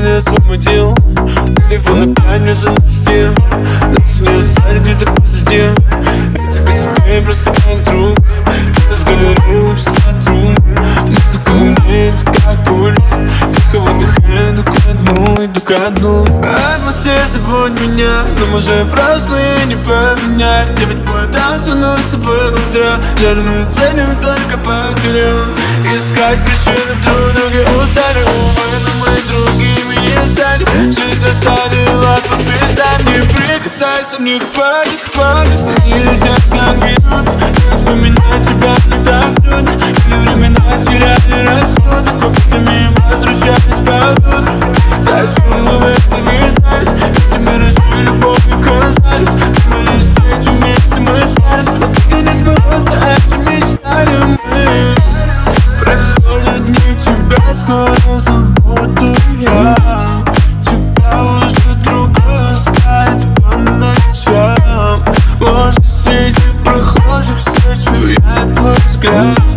меня освободил. Телефон опять мне занести. Нас не оставить где-то позади. Я тебе просто как друг. Фото с галереи сотру. Музыка в уме, это как пульс. Тихо выдыхаю, иду ко дну, иду ко дну. Атмосфера, забудь меня, но мы же просто и не поменять. Я ведь пытался, но все было зря. Жаль, мы ценим только потерям. Искать причины в друг друге устали. Увы, но мы другими не станем. Жизнь оставила по пиздам. Не прикасайся, мне хватит, хватит. Они летят как минут. Не вспоминать тебя не так трудно. Или времена теряли рассудок. Опытами возвращались подут. Зачем мы в это ввязались? Ведь мы нашли любовью казались. Думали все вместе мы сжались. Но так и не сбылось, да это мечтали мы. Проходят дни, тебя скоро забуду я. Тебя уже другой ласкает по ночам. Может, среди прохожих встречу я твой взгляд.